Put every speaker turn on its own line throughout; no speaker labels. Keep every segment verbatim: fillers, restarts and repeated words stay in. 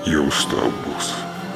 Я устал, босс.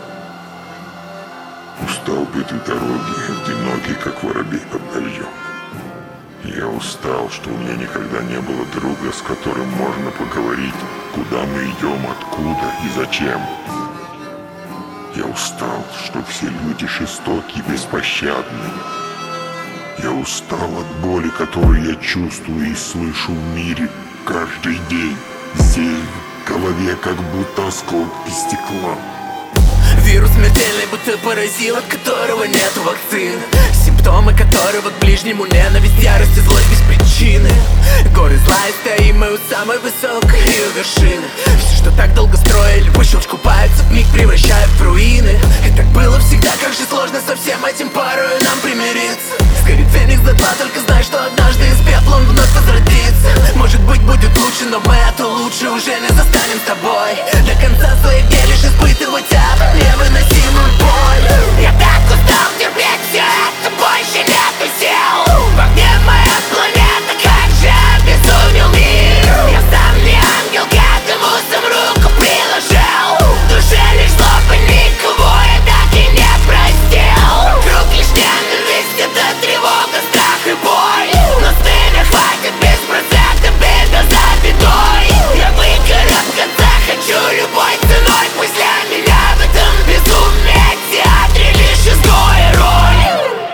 Устал битый дороги, одинокий, как воробей под дождем. Я устал, что у меня никогда не было друга, с которым можно поговорить, куда мы идем, откуда и зачем. Я устал, что все люди жестоки и беспощадны. Я устал от боли, которую я чувствую и слышу в мире каждый день. Здесь в голове как будто осколки стекла.
Вирус смертельный, будто паразит, от которого нет вакцины. Симптомы которого к ближнему ненависть, ярость и злость без причины. Горы зла и стоим мы у самой высокой ее вершины. Все, что так долго строили, по щелчку пальцев миг превращают в руины. И так было всегда, как же сложно со всем этим порою нам примириться. Сгорит феникс дотла, только знай, что однажды из пепла он вновь возродится. Может быть будет лучше, но мы это лучше уже не застанем с тобой. До конца своих дней лишь испытывать это невыносимую боль. Я так устал терпеть все это, больше нету сил. В огне моя планета, как же обезумел мир. Я сам не ангел, к этому сам руку приложил. В душе лишь злоба, никого я так и не простил. Вокруг лишь ненависть, это тревога, страх и боль. Но стыля хватит без процентов, беда за бедой. Я выгорел в конце, хочу любой ценой. Пусть для меня в этом безумии театре лишь изгой роль.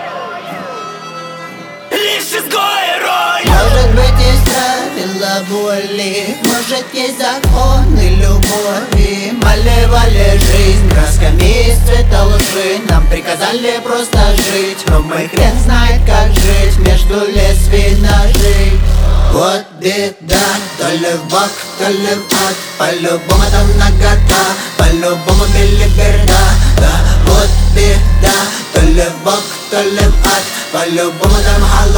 Лишь изгой роль.
Может быть, есть правила боли, может, есть законы любви. Малевали жизнь красками из цвета лжи. Нам приказали просто жить, но мы хрен знает, как жить между лезвий ножей. Вот беда, то ли в бок, то ли в ад. По-любому там нагота, по-любому билиберда. Да, вот беда, то ли в бок, то ли в ад. По-любому там халат.